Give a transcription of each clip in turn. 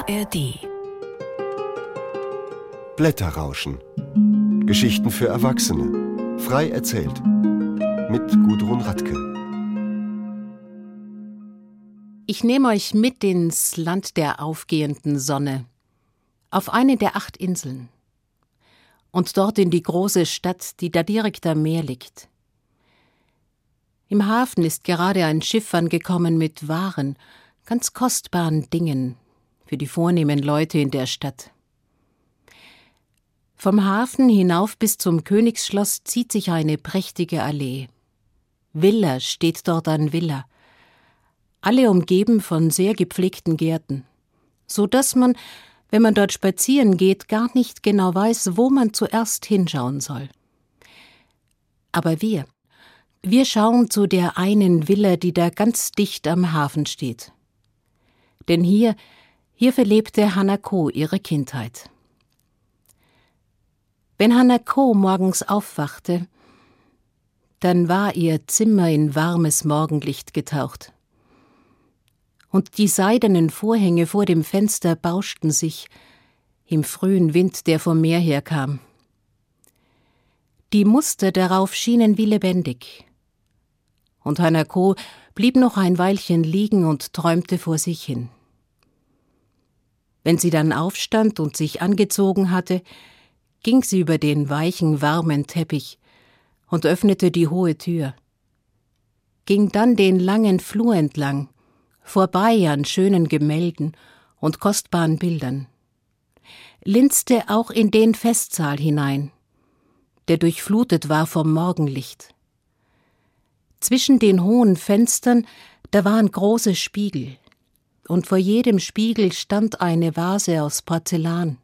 ARD. Blätterrauschen. Geschichten für Erwachsene. Frei erzählt. Mit Gudrun Radke. Ich nehme euch mit ins Land der aufgehenden Sonne, auf eine der 8 Inseln und dort in die große Stadt, die da direkt am Meer liegt. Im Hafen ist gerade ein Schiff angekommen mit Waren, ganz kostbaren Dingen für die vornehmen Leute in der Stadt. Vom Hafen hinauf bis zum Königsschloss zieht sich eine prächtige Allee. Villa steht dort an Villa, alle umgeben von sehr gepflegten Gärten, so dass man, wenn man dort spazieren geht, gar nicht genau weiß, wo man zuerst hinschauen soll. Aber wir schauen zu der einen Villa, die da ganz dicht am Hafen steht. Denn hier verlebte Hanako ihre Kindheit. Wenn Hanako morgens aufwachte, dann war ihr Zimmer in warmes Morgenlicht getaucht. Und die seidenen Vorhänge vor dem Fenster bauschten sich im frühen Wind, der vom Meer herkam. Die Muster darauf schienen wie lebendig. Und Hanako blieb noch ein Weilchen liegen und träumte vor sich hin. Wenn sie dann aufstand und sich angezogen hatte, ging sie über den weichen, warmen Teppich und öffnete die hohe Tür, ging dann den langen Flur entlang, vorbei an schönen Gemälden und kostbaren Bildern, linste auch in den Festsaal hinein, der durchflutet war vom Morgenlicht. Zwischen den hohen Fenstern, da waren große Spiegel, und vor jedem Spiegel stand eine Vase aus Porzellan.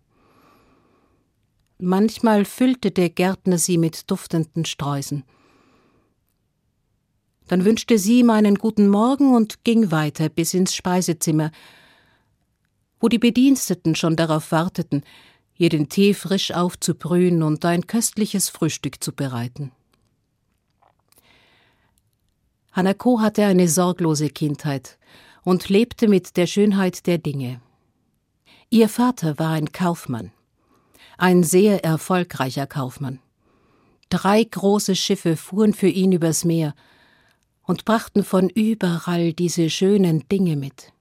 Manchmal füllte der Gärtner sie mit duftenden Sträußen. Dann wünschte sie ihm einen guten Morgen und ging weiter bis ins Speisezimmer, wo die Bediensteten schon darauf warteten, ihr den Tee frisch aufzubrühen und ein köstliches Frühstück zu bereiten. Hanako hatte eine sorglose Kindheit und lebte mit der Schönheit der Dinge. Ihr Vater war ein Kaufmann, ein sehr erfolgreicher Kaufmann. 3 große Schiffe fuhren für ihn übers Meer und brachten von überall diese schönen Dinge mit.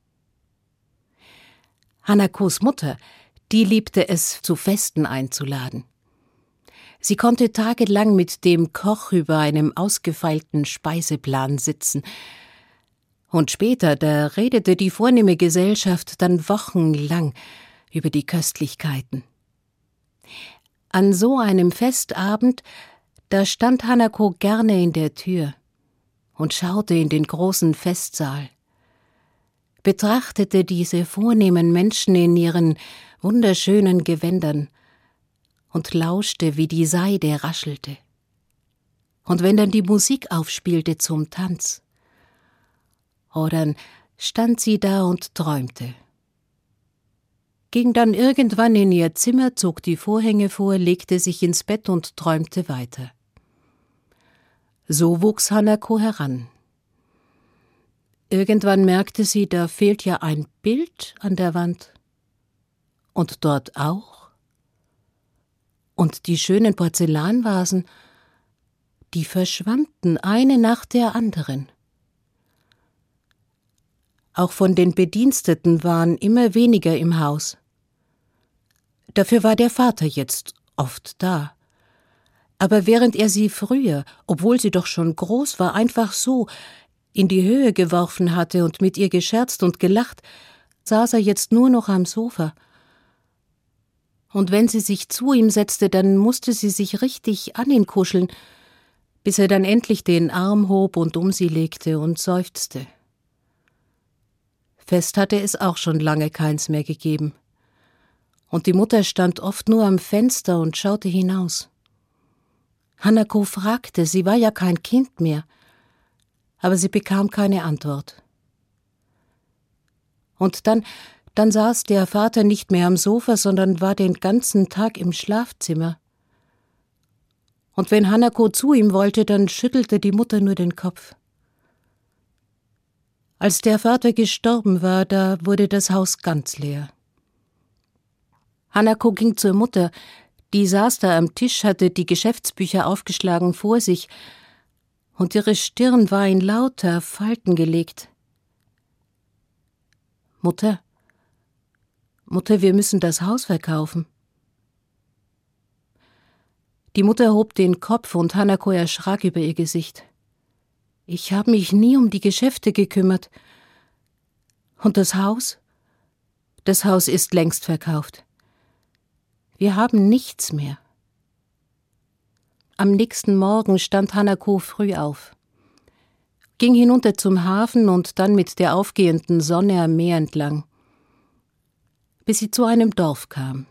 Hanakos Mutter, die liebte es, zu Festen einzuladen. Sie konnte tagelang mit dem Koch über einem ausgefeilten Speiseplan sitzen. Und später, da redete die vornehme Gesellschaft dann wochenlang über die Köstlichkeiten. An so einem Festabend, da stand Hanako gerne in der Tür und schaute in den großen Festsaal, betrachtete diese vornehmen Menschen in ihren wunderschönen Gewändern und lauschte, wie die Seide raschelte. Und wenn dann die Musik aufspielte zum Tanz, dann stand sie da und träumte. Ging dann irgendwann in ihr Zimmer, zog die Vorhänge vor, legte sich ins Bett und träumte weiter. So wuchs Hanako heran. Irgendwann merkte sie, da fehlt ja ein Bild an der Wand. Und dort auch. Und die schönen Porzellanvasen, die verschwanden eine nach der anderen. Auch von den Bediensteten waren immer weniger im Haus. Dafür war der Vater jetzt oft da. Aber während er sie früher, obwohl sie doch schon groß war, einfach so in die Höhe geworfen hatte und mit ihr gescherzt und gelacht, saß er jetzt nur noch am Sofa. Und wenn sie sich zu ihm setzte, dann musste sie sich richtig an ihn kuscheln, bis er dann endlich den Arm hob und um sie legte und seufzte. Fest hatte es auch schon lange keins mehr gegeben. Und die Mutter stand oft nur am Fenster und schaute hinaus. Hanako fragte, sie war ja kein Kind mehr, aber sie bekam keine Antwort. Und dann saß der Vater nicht mehr am Sofa, sondern war den ganzen Tag im Schlafzimmer. Und wenn Hanako zu ihm wollte, dann schüttelte die Mutter nur den Kopf. Als der Vater gestorben war, da wurde das Haus ganz leer. Hanako ging zur Mutter. Die saß da am Tisch, hatte die Geschäftsbücher aufgeschlagen vor sich, und ihre Stirn war in lauter Falten gelegt. »Mutter, wir müssen das Haus verkaufen.« Die Mutter hob den Kopf und Hanako erschrak über ihr Gesicht. »Ich habe mich nie um die Geschäfte gekümmert. Und das Haus? Das Haus ist längst verkauft. Wir haben nichts mehr.« Am nächsten Morgen stand Hanako früh auf, ging hinunter zum Hafen und dann mit der aufgehenden Sonne am Meer entlang, bis sie zu einem Dorf kam.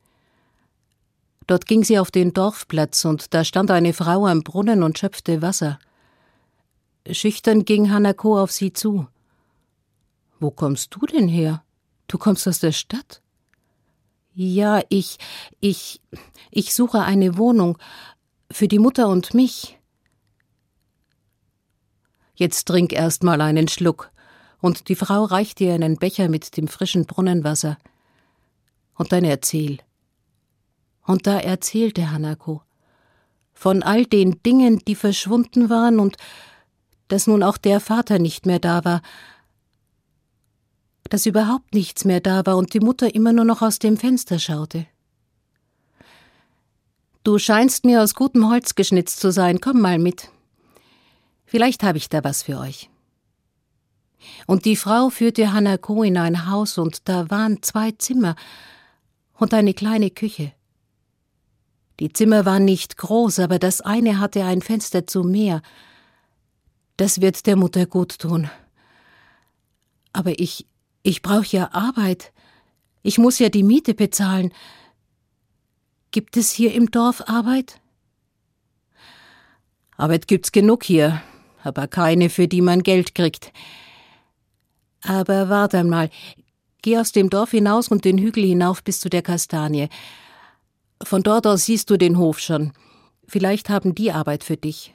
Dort ging sie auf den Dorfplatz und da stand eine Frau am Brunnen und schöpfte Wasser. Schüchtern ging Hanako auf sie zu. »Wo kommst du denn her? Du kommst aus der Stadt?« »Ja, ich suche eine Wohnung für die Mutter und mich.« »Jetzt trink erst mal einen Schluck.« Und die Frau reichte ihr einen Becher mit dem frischen Brunnenwasser. »Und dann erzähl.« Und da erzählte Hanako von all den Dingen, die verschwunden waren und dass nun auch der Vater nicht mehr da war, dass überhaupt nichts mehr da war und die Mutter immer nur noch aus dem Fenster schaute. »Du scheinst mir aus gutem Holz geschnitzt zu sein, komm mal mit. Vielleicht habe ich da was für euch.« Und die Frau führte Hanako in ein Haus und da waren 2 Zimmer und eine kleine Küche. Die Zimmer waren nicht groß, aber das eine hatte ein Fenster zum Meer. Das wird der Mutter gut tun. Aber ich brauche ja Arbeit. Ich muss ja die Miete bezahlen. Gibt es hier im Dorf Arbeit? Arbeit gibt's genug hier, aber keine, für die man Geld kriegt. Aber warte einmal, geh aus dem Dorf hinaus und den Hügel hinauf bis zu der Kastanie. Von dort aus siehst du den Hof schon. Vielleicht haben die Arbeit für dich.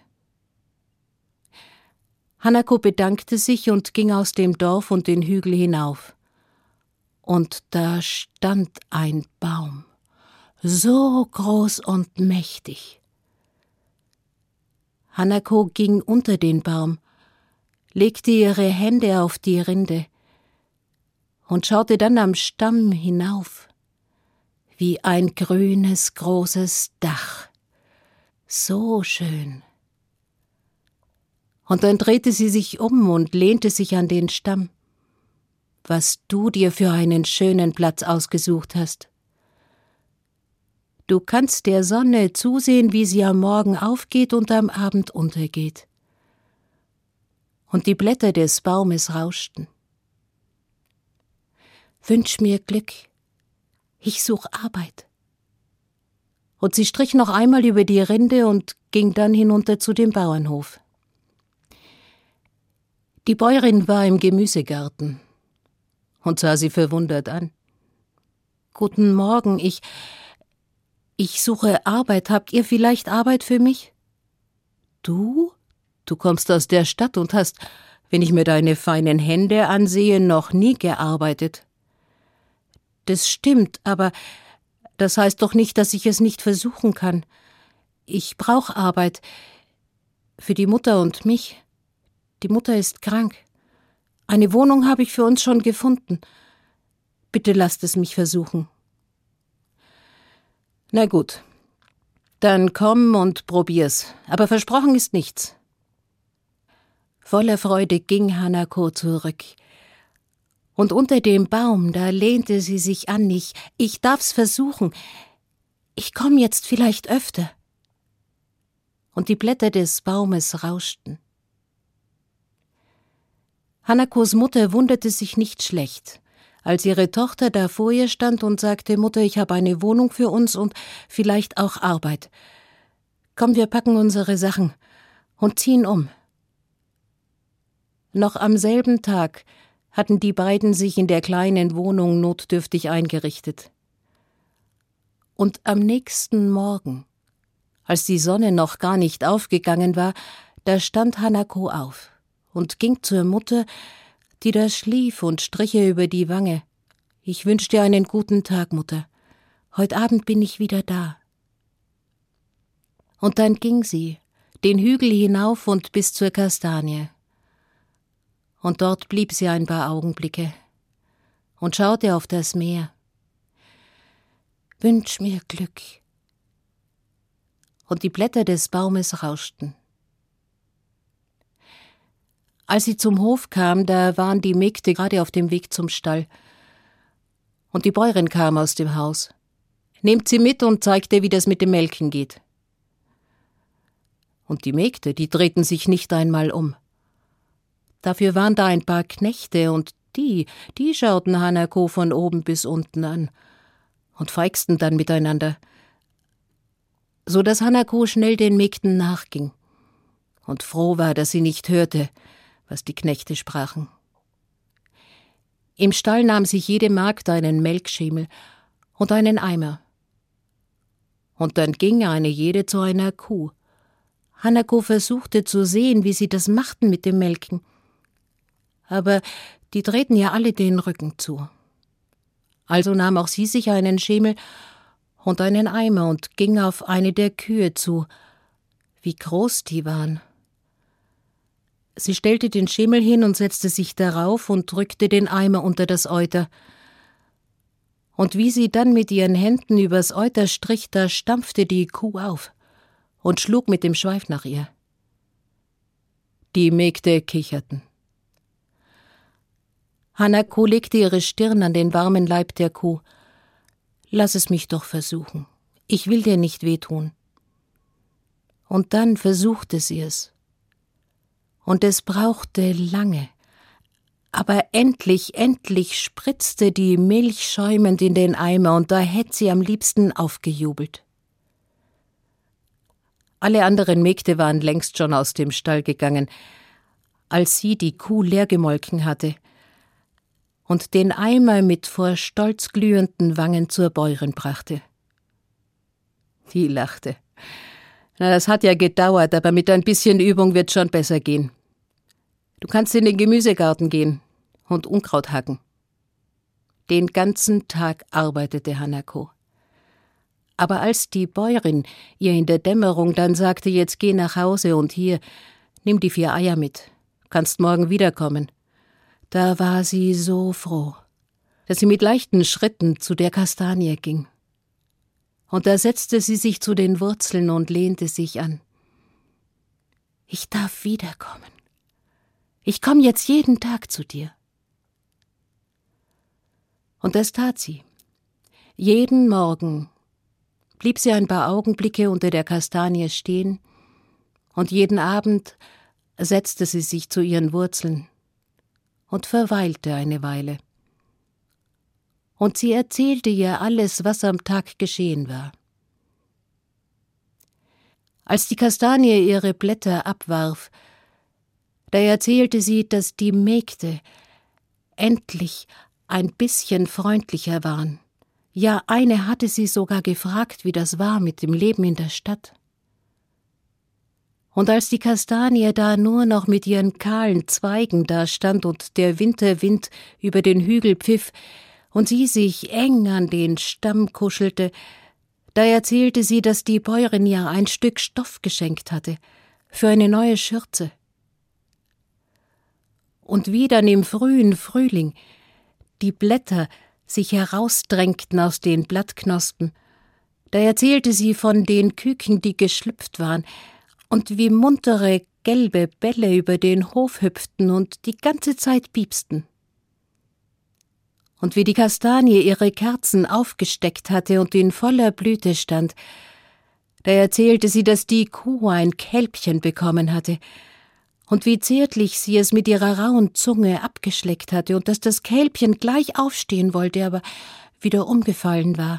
Hanako bedankte sich und ging aus dem Dorf und den Hügel hinauf. Und da stand ein Baum, so groß und mächtig. Hanako ging unter den Baum, legte ihre Hände auf die Rinde und schaute dann am Stamm hinauf, wie ein grünes, großes Dach. So schön. Und dann drehte sie sich um und lehnte sich an den Stamm. Was du dir für einen schönen Platz ausgesucht hast. Du kannst der Sonne zusehen, wie sie am Morgen aufgeht und am Abend untergeht. Und die Blätter des Baumes rauschten. Wünsch mir Glück. Ich such Arbeit. Und sie strich noch einmal über die Rinde und ging dann hinunter zu dem Bauernhof. Die Bäuerin war im Gemüsegarten und sah sie verwundert an. »Guten Morgen, ich suche Arbeit. Habt ihr vielleicht Arbeit für mich?« »Du? Du kommst aus der Stadt und hast, wenn ich mir deine feinen Hände ansehe, noch nie gearbeitet.« »Das stimmt, aber das heißt doch nicht, dass ich es nicht versuchen kann. Ich brauche Arbeit für die Mutter und mich. Die Mutter ist krank. Eine Wohnung habe ich für uns schon gefunden. Bitte lasst es mich versuchen.« »Na gut, dann komm und probier's, aber versprochen ist nichts.« Voller Freude ging Hanako zurück. Und unter dem Baum, da lehnte sie sich an. Ich darf's versuchen. Ich komm jetzt vielleicht öfter. Und die Blätter des Baumes rauschten. Hanakos Mutter wunderte sich nicht schlecht, als ihre Tochter da vor ihr stand und sagte: »Mutter, ich habe eine Wohnung für uns und vielleicht auch Arbeit. Komm, wir packen unsere Sachen und ziehen um.« Noch am selben Tag hatten die beiden sich in der kleinen Wohnung notdürftig eingerichtet. Und am nächsten Morgen, als die Sonne noch gar nicht aufgegangen war, da stand Hanako auf und ging zur Mutter, die da schlief, und strich ihr über die Wange. »Ich wünsch dir einen guten Tag, Mutter, Heut Abend bin ich wieder da.« Und dann ging sie, den Hügel hinauf und bis zur Kastanie. Und dort blieb sie ein paar Augenblicke und schaute auf das Meer. »Wünsch mir Glück.« Und die Blätter des Baumes rauschten. Als sie zum Hof kam, da waren die Mägde gerade auf dem Weg zum Stall. Und die Bäuerin kam aus dem Haus. »Nehmt sie mit und zeigt ihr, wie das mit dem Melken geht.« Und die Mägde, die drehten sich nicht einmal um. Dafür waren da ein paar Knechte, und die schauten Hanako von oben bis unten an und feixten dann miteinander, so dass Hanako schnell den Mägden nachging und froh war, dass sie nicht hörte, was die Knechte sprachen. Im Stall nahm sich jede Magd einen Melkschemel und einen Eimer. Und dann ging eine jede zu einer Kuh. Hanako versuchte zu sehen, wie sie das machten mit dem Melken. Aber die drehten ja alle den Rücken zu. Also nahm auch sie sich einen Schemel und einen Eimer und ging auf eine der Kühe zu. Wie groß die waren! Sie stellte den Schemel hin und setzte sich darauf und drückte den Eimer unter das Euter. Und wie sie dann mit ihren Händen übers Euter strich, da stampfte die Kuh auf und schlug mit dem Schweif nach ihr. Die Mägde kicherten. Hanako legte ihre Stirn an den warmen Leib der Kuh. »Lass es mich doch versuchen. Ich will dir nicht wehtun.« Und dann versuchte sie es. Und es brauchte lange. Aber endlich spritzte die Milch schäumend in den Eimer, und da hätte sie am liebsten aufgejubelt. Alle anderen Mägde waren längst schon aus dem Stall gegangen, als sie die Kuh leer gemolken hatte und den Eimer mit vor Stolz glühenden Wangen zur Bäuerin brachte. Die lachte. »Na, das hat ja gedauert, aber mit ein bisschen Übung wird schon besser gehen. Du kannst in den Gemüsegarten gehen und Unkraut hacken.« Den ganzen Tag arbeitete Hanako. Aber als die Bäuerin ihr in der Dämmerung dann sagte, »Jetzt geh nach Hause und hier, nimm die 4 Eier mit, kannst morgen wiederkommen«, da war sie so froh, dass sie mit leichten Schritten zu der Kastanie ging. Und da setzte sie sich zu den Wurzeln und lehnte sich an. »Ich darf wiederkommen. Ich komme jetzt jeden Tag zu dir.« Und das tat sie. Jeden Morgen blieb sie ein paar Augenblicke unter der Kastanie stehen, und jeden Abend setzte sie sich zu ihren Wurzeln und verweilte eine Weile. Und sie erzählte ihr alles, was am Tag geschehen war. Als die Kastanie ihre Blätter abwarf, da erzählte sie, dass die Mägde endlich ein bisschen freundlicher waren. Ja, eine hatte sie sogar gefragt, wie das war mit dem Leben in der Stadt. Und als die Kastanie da nur noch mit ihren kahlen Zweigen dastand und der Winterwind über den Hügel pfiff und sie sich eng an den Stamm kuschelte, da erzählte sie, dass die Bäuerin ihr ein Stück Stoff geschenkt hatte für eine neue Schürze. Und wie dann im frühen Frühling die Blätter sich herausdrängten aus den Blattknospen, da erzählte sie von den Küken, die geschlüpft waren, und wie muntere gelbe Bälle über den Hof hüpften und die ganze Zeit piepsten. Und wie die Kastanie ihre Kerzen aufgesteckt hatte und in voller Blüte stand, da erzählte sie, dass die Kuh ein Kälbchen bekommen hatte und wie zärtlich sie es mit ihrer rauen Zunge abgeschleckt hatte und dass das Kälbchen gleich aufstehen wollte, aber wieder umgefallen war.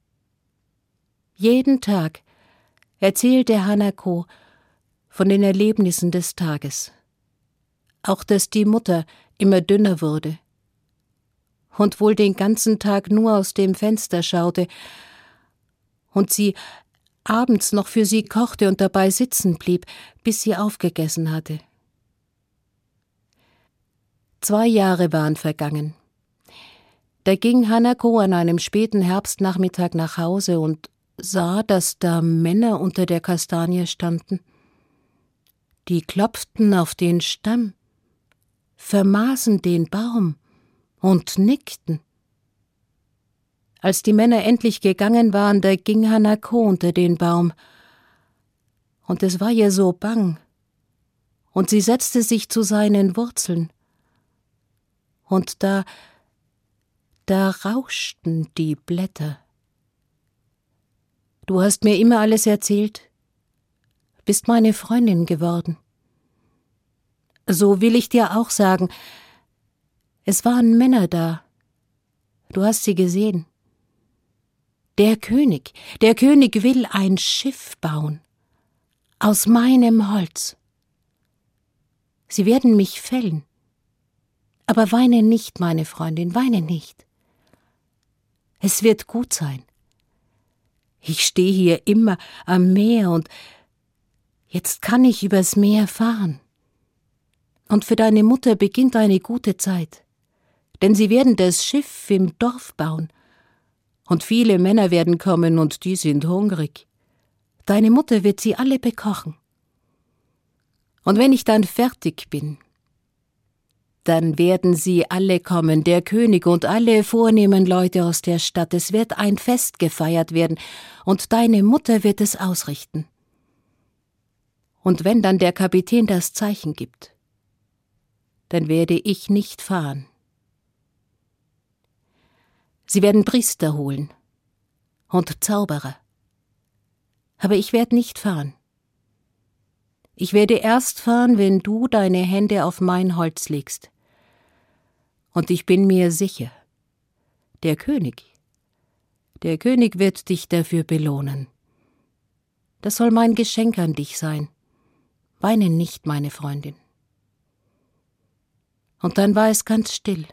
Jeden Tag erzählte Hanako von den Erlebnissen des Tages. Auch, dass die Mutter immer dünner wurde und wohl den ganzen Tag nur aus dem Fenster schaute und sie abends noch für sie kochte und dabei sitzen blieb, bis sie aufgegessen hatte. 2 Jahre waren vergangen. Da ging Hanako an einem späten Herbstnachmittag nach Hause und sah, dass da Männer unter der Kastanie standen. Die klopften auf den Stamm, vermaßen den Baum und nickten. Als die Männer endlich gegangen waren, da ging Hanako unter den Baum. Und es war ihr so bang. Und sie setzte sich zu seinen Wurzeln. Und da rauschten die Blätter. Du hast mir immer alles erzählt, bist meine Freundin geworden. So will ich dir auch sagen, es waren Männer da. Du hast sie gesehen. Der König will ein Schiff bauen. Aus meinem Holz. Sie werden mich fällen. Aber weine nicht, meine Freundin, weine nicht. Es wird gut sein. Ich stehe hier immer am Meer und jetzt kann ich übers Meer fahren. Und für deine Mutter beginnt eine gute Zeit, denn sie werden das Schiff im Dorf bauen. Und viele Männer werden kommen und die sind hungrig. Deine Mutter wird sie alle bekochen. Und wenn ich dann fertig bin, dann werden sie alle kommen, der König und alle vornehmen Leute aus der Stadt. Es wird ein Fest gefeiert werden, und deine Mutter wird es ausrichten. Und wenn dann der Kapitän das Zeichen gibt, dann werde ich nicht fahren. Sie werden Priester holen und Zauberer, aber ich werde nicht fahren. Ich werde erst fahren, wenn du deine Hände auf mein Holz legst. Und ich bin mir sicher, der König wird dich dafür belohnen. Das soll mein Geschenk an dich sein. Weine nicht, meine Freundin. Und dann war es ganz still.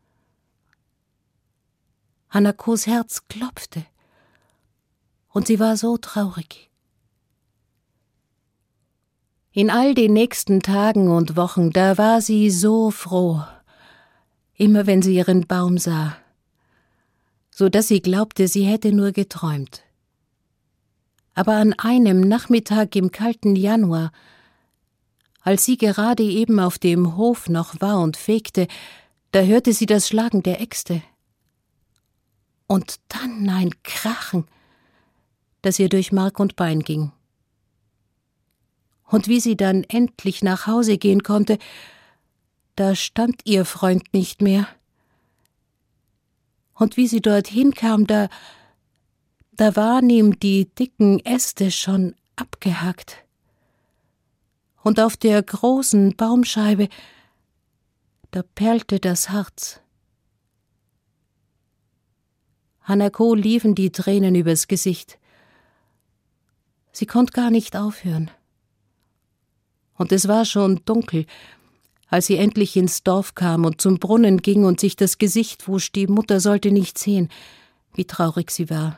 Hanakos Herz klopfte, und sie war so traurig. In all den nächsten Tagen und Wochen, da war sie so froh, immer wenn sie ihren Baum sah, so dass sie glaubte, sie hätte nur geträumt. Aber an einem Nachmittag im kalten Januar, als sie gerade eben auf dem Hof noch war und fegte, da hörte sie das Schlagen der Äxte. Und dann ein Krachen, das ihr durch Mark und Bein ging. Und wie sie dann endlich nach Hause gehen konnte, da stand ihr Freund nicht mehr. Und wie sie dorthin kam, da waren ihm die dicken Äste schon abgehackt. Und auf der großen Baumscheibe, da perlte das Harz. Hanako liefen die Tränen übers Gesicht. Sie konnte gar nicht aufhören. Und es war schon dunkel, als sie endlich ins Dorf kam und zum Brunnen ging und sich das Gesicht wusch. Die Mutter sollte nicht sehen, wie traurig sie war.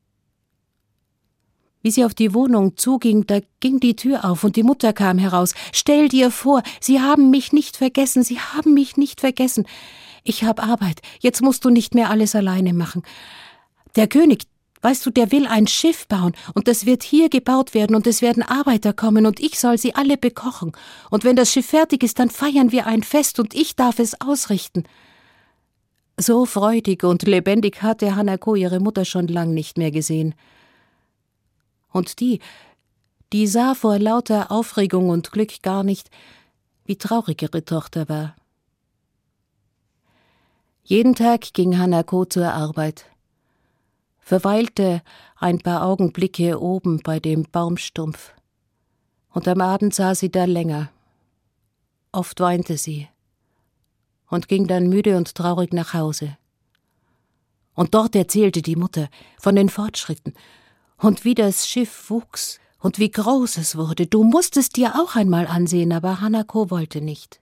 Wie sie auf die Wohnung zuging, da ging die Tür auf und die Mutter kam heraus. »Stell dir vor, Sie haben mich nicht vergessen, Sie haben mich nicht vergessen. Ich habe Arbeit, jetzt musst du nicht mehr alles alleine machen. Der König, weißt du, der will ein Schiff bauen und das wird hier gebaut werden und es werden Arbeiter kommen und ich soll sie alle bekochen. Und wenn das Schiff fertig ist, dann feiern wir ein Fest und ich darf es ausrichten.« So freudig und lebendig hatte Hanako ihre Mutter schon lang nicht mehr gesehen. Und die sah vor lauter Aufregung und Glück gar nicht, wie traurig ihre Tochter war. Jeden Tag ging Hanako zur Arbeit, verweilte ein paar Augenblicke oben bei dem Baumstumpf, und am Abend saß sie da länger. Oft weinte sie und ging dann müde und traurig nach Hause. Und dort erzählte die Mutter von den Fortschritten und wie das Schiff wuchs und wie groß es wurde. Du musst es dir auch einmal ansehen, aber Hanako wollte nicht.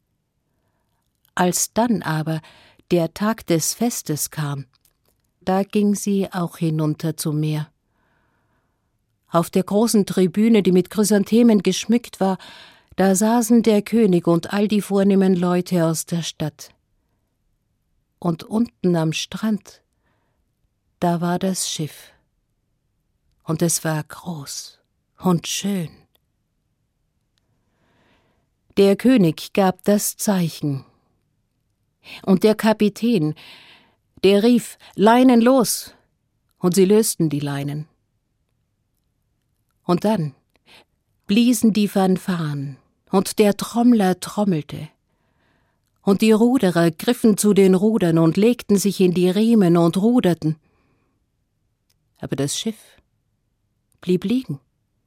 Als dann aber der Tag des Festes kam, da ging sie auch hinunter zum Meer. Auf der großen Tribüne, die mit Chrysanthemen geschmückt war, da saßen der König und all die vornehmen Leute aus der Stadt. Und unten am Strand, da war das Schiff. Und es war groß und schön. Der König gab das Zeichen. Und der Kapitän, der rief: »Leinen los!« Und sie lösten die Leinen. Und dann bliesen die Fanfaren, und der Trommler trommelte. Und die Ruderer griffen zu den Rudern und legten sich in die Riemen und ruderten. Aber das Schiff blieb liegen.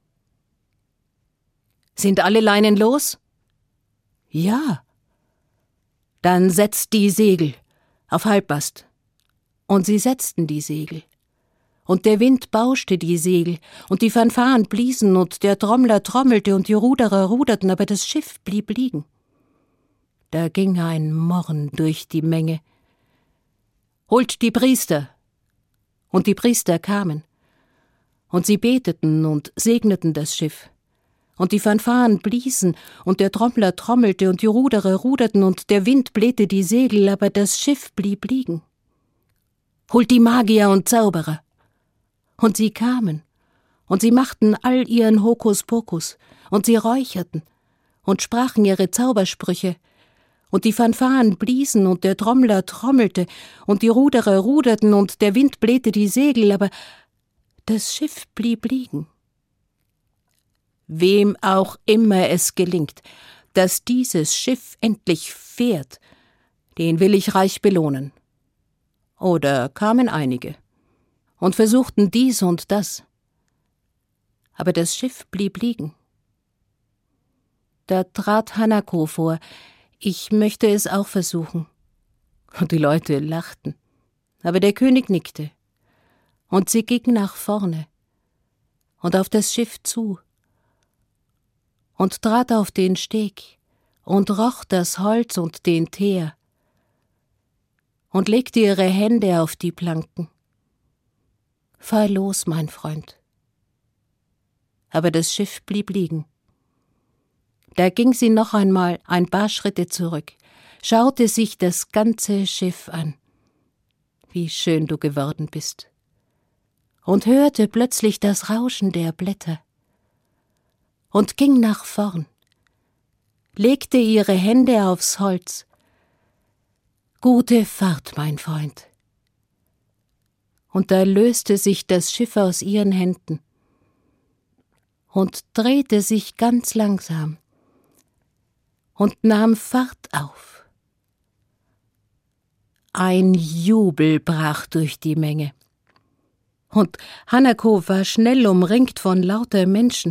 »Sind alle Leinen los?« »Ja.« »Dann setzt die Segel auf Halbmast.« Und sie setzten die Segel. Und der Wind bauschte die Segel, und die Fanfaren bliesen, und der Trommler trommelte, und die Ruderer ruderten, aber das Schiff blieb liegen. Da ging ein Murren durch die Menge. »Holt die Priester!« Und die Priester kamen. Und sie beteten und segneten das Schiff. Und die Fanfaren bliesen, und der Trommler trommelte, und die Ruderer ruderten, und der Wind blähte die Segel, aber das Schiff blieb liegen. »Holt die Magier und Zauberer!« Und sie kamen, und sie machten all ihren Hokuspokus, und sie räucherten und sprachen ihre Zaubersprüche, und die Fanfaren bliesen, und der Trommler trommelte, und die Ruderer ruderten, und der Wind blähte die Segel, aber das Schiff blieb liegen. Wem auch immer es gelingt, dass dieses Schiff endlich fährt, den will ich reich belohnen. Oder kamen einige und versuchten dies und das, aber das Schiff blieb liegen. Da trat Hanako vor: »Ich möchte es auch versuchen.« Und die Leute lachten, aber der König nickte. Und sie ging nach vorne und auf das Schiff zu und trat auf den Steg und roch das Holz und den Teer und legte ihre Hände auf die Planken. »Fahr los, mein Freund.« Aber das Schiff blieb liegen. Da ging sie noch einmal ein paar Schritte zurück, schaute sich das ganze Schiff an. »Wie schön du geworden bist!« Und hörte plötzlich das Rauschen der Blätter und ging nach vorn, legte ihre Hände aufs Holz. »Gute Fahrt, mein Freund!« Und da löste sich das Schiff aus ihren Händen und drehte sich ganz langsam und nahm Fahrt auf. Ein Jubel brach durch die Menge, und Hanako war schnell umringt von lauter Menschen.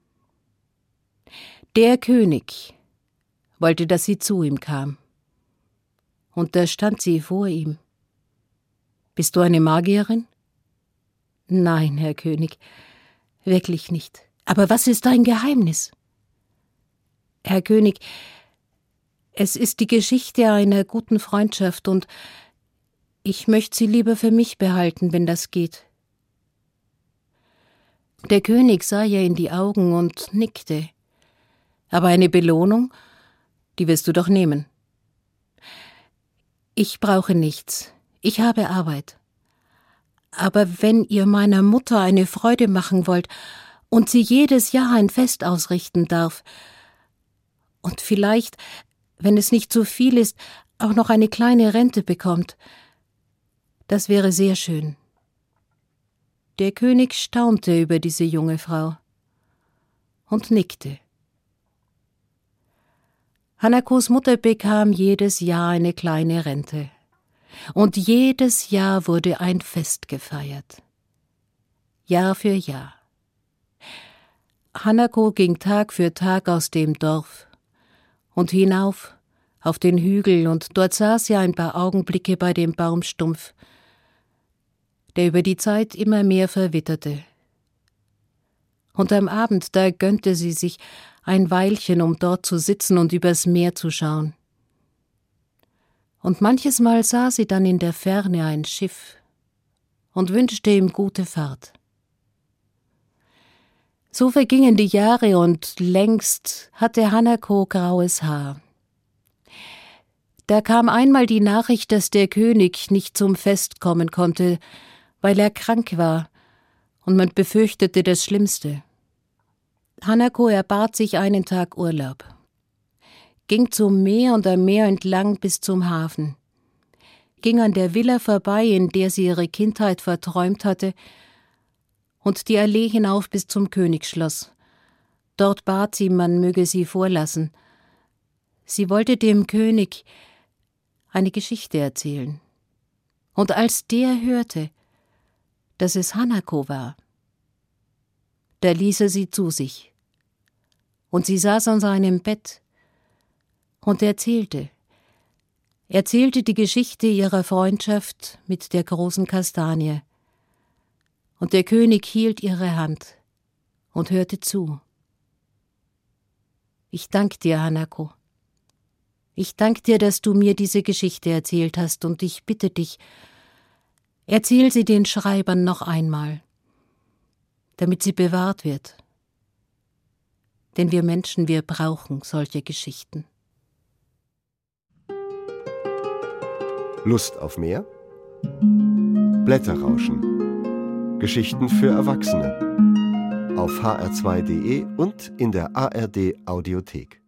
Der König wollte, dass sie zu ihm kam, und da stand sie vor ihm. »Bist du eine Magierin?« »Nein, Herr König, wirklich nicht. Aber was ist dein Geheimnis?« »Herr König, es ist die Geschichte einer guten Freundschaft, und ich möchte sie lieber für mich behalten, wenn das geht.« Der König sah ihr in die Augen und nickte. »Aber eine Belohnung, die wirst du doch nehmen.« »Ich brauche nichts. Ich habe Arbeit. Aber wenn ihr meiner Mutter eine Freude machen wollt und sie jedes Jahr ein Fest ausrichten darf und vielleicht, wenn es nicht zu viel ist, auch noch eine kleine Rente bekommt, das wäre sehr schön.« Der König staunte über diese junge Frau und nickte. Hanakos Mutter bekam jedes Jahr eine kleine Rente. Und jedes Jahr wurde ein Fest gefeiert. Jahr für Jahr. Hanako ging Tag für Tag aus dem Dorf und hinauf auf den Hügel, und dort saß sie ein paar Augenblicke bei dem Baumstumpf, der über die Zeit immer mehr verwitterte. Und am Abend, da gönnte sie sich ein Weilchen, um dort zu sitzen und übers Meer zu schauen. Und manches Mal sah sie dann in der Ferne ein Schiff und wünschte ihm gute Fahrt. So vergingen die Jahre, und längst hatte Hanako graues Haar. Da kam einmal die Nachricht, dass der König nicht zum Fest kommen konnte, weil er krank war, und man befürchtete das Schlimmste. Hanako erbat sich einen Tag Urlaub, ging zum Meer und am Meer entlang bis zum Hafen, ging an der Villa vorbei, in der sie ihre Kindheit verträumt hatte, und die Allee hinauf bis zum Königsschloss. Dort bat sie, man möge sie vorlassen. Sie wollte dem König eine Geschichte erzählen. Und als der hörte, dass es Hanako war, da ließ er sie zu sich. Und sie saß an seinem Bett und erzählte die Geschichte ihrer Freundschaft mit der großen Kastanie. Und der König hielt ihre Hand und hörte zu. Ich danke dir, Hanako. Ich danke dir, dass du mir diese Geschichte erzählt hast, und ich bitte dich, erzähl sie den Schreibern noch einmal, damit sie bewahrt wird. Denn wir Menschen, wir brauchen solche Geschichten. Lust auf mehr? Blätterrauschen. Geschichten für Erwachsene. Auf hr2.de und in der ARD Audiothek.